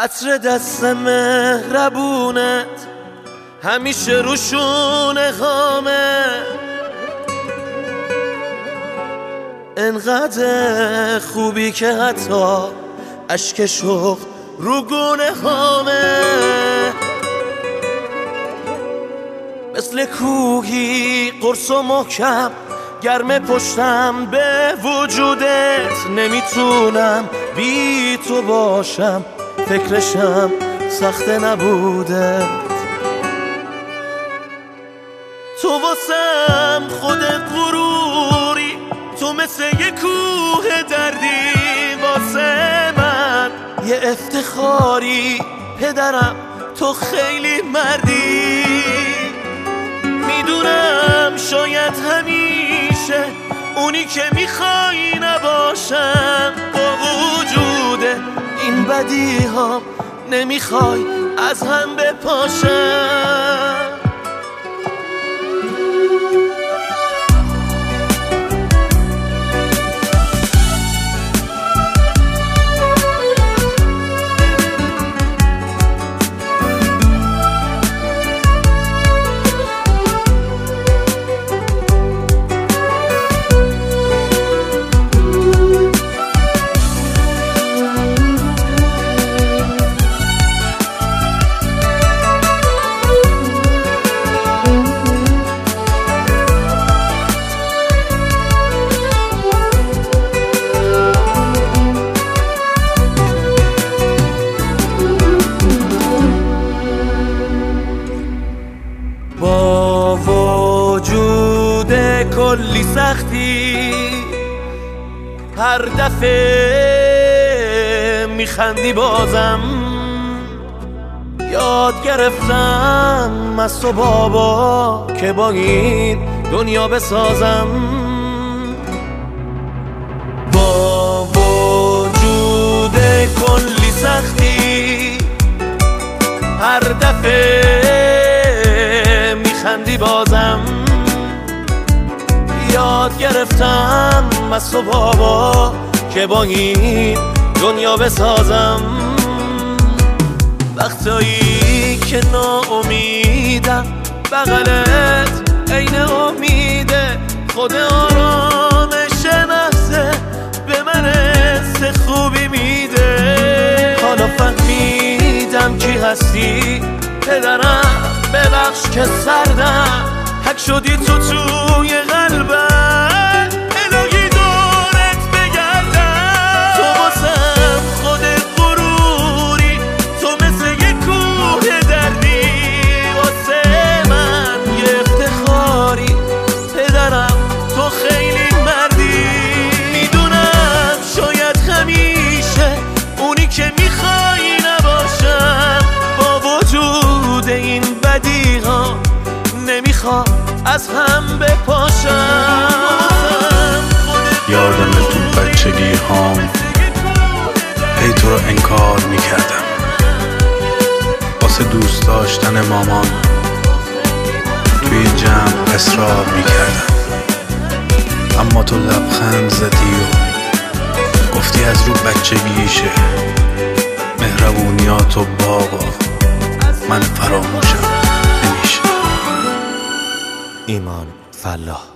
عطر دست مهربونت همیشه روشون هامه، انقدر خوبی که حتی اشک شوق رو گونه هامه، مثل کوهی قرص و محکم گرم پشتم به وجودت، نمیتونم بی تو باشم فکرشم سخت نبودت. تو واسم خودت غروری، تو مثل یه کوه دردی واسه من یه افتخاری، پدرم تو خیلی مردی. میدونم شاید همیشه اونی که میخوای نباشم، با وجود این بدی ها نمیخوای از هم بپاشم. با وجود کلی سختی هر دفعه میخندی بازم، یاد گرفتم از تو بابا که با این دنیا بسازم. با وجود کلی سختی هر دفعه خندی بازم، یاد گرفتم از تو بابا که با این دنیا بسازم. وقتایی که ناامیدم بغلت عین امیده، خود آرامش محضه به من حس خوبی میده. حالا فهمیدم کی هستی پدرم، ببخش که سردم حک شدی تو توی قلبم، الهی دورت بگردم. تو واسم خودت غروری، تو مثل یه کوه دردی واسه من یه افتخاری، پدرم تو خیلی مردی. میدونم شاید همیشه اونی که میخوای نباشم، با وجود این بدی ها نمیخوام از هم بپاشم. یادم تو بچگی هام هی تو رو انکار میکردم، واسه دوست داشتن مامان توی جمع اصرار میکردم، اما تو لبخند زدی و گفتی از رو بچگیشه، مهربونیاتو بابا من فراموشم نمیشه. ایمان فلاح.